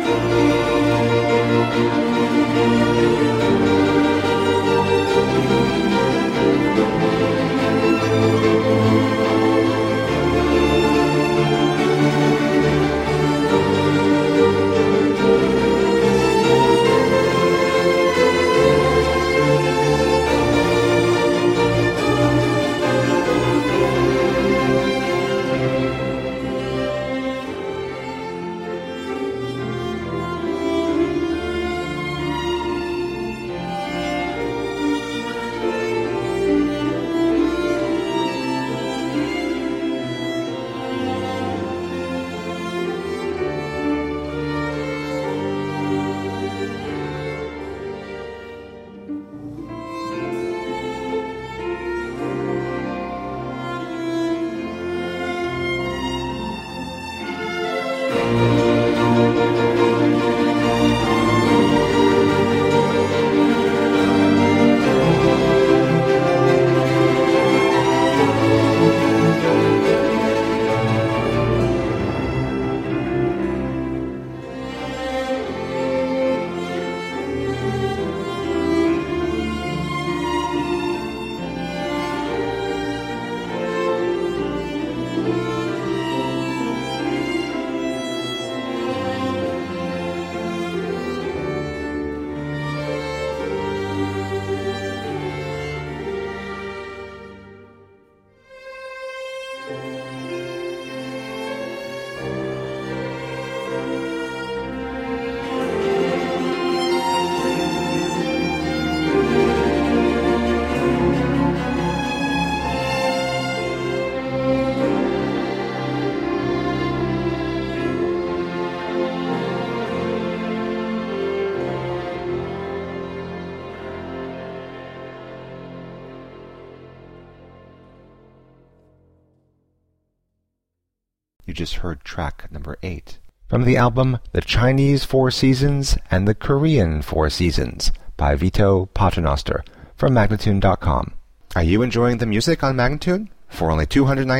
You just heard track number 8 from the album The Chinese Four Seasons and the Korean Four Seasons by Vito Paternoster from Magnatune.com. Are you enjoying the music on Magnatune? For only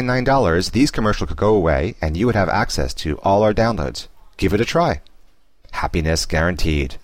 $299, these commercials could go away and you would have access to all our downloads. Give it a try. Happiness guaranteed.